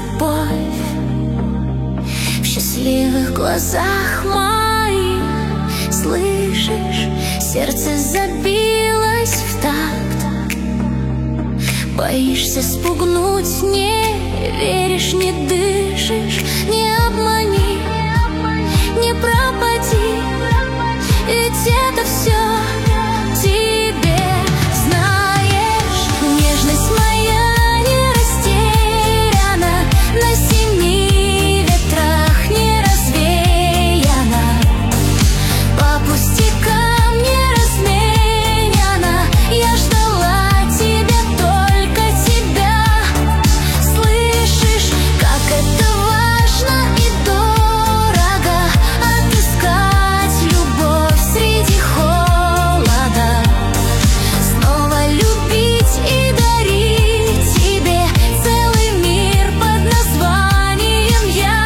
любовь в счастливых глазах моих. Слышишь, сердце забилось в такт. Боишься спугнуть, не веришь, не дышишь. Не обмани, не пропади, ведь это все тебе. Знаешь, нежность моя не растеряна, на семи ветрах не развеяна, по пустякам не разменяна. Я ждала тебя, только тебя. Слышишь, как это важно и дорого отыскать любовь среди холода, снова любить и дарить тебе целый мир под названием я.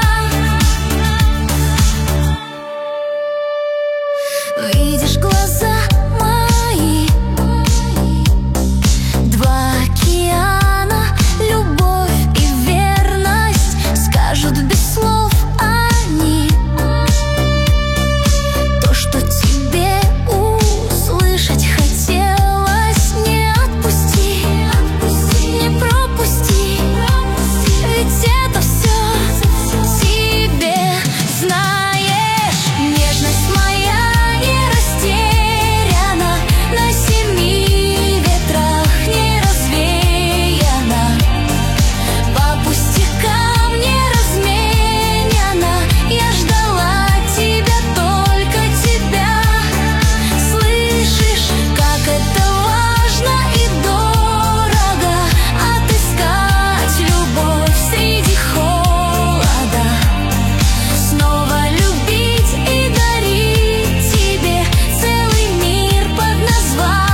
Видишь глаза мои, два океана, любовь и верность, скажут без слов они то, что тебе услышать хотелось. Не отпусти, не пропусти, ведь это все тебе. Знаешь, нежность моя не растеряна, на семи ветрах не развеяна, по пустякам не разменяна. Я ждала тебя, только тебя. Слышишь, как это важно и дорого отыскать любовь среди холода, снова любить и дарить тебе целый мир под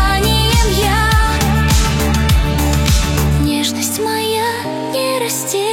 названием я. Нежность моя не растеряна,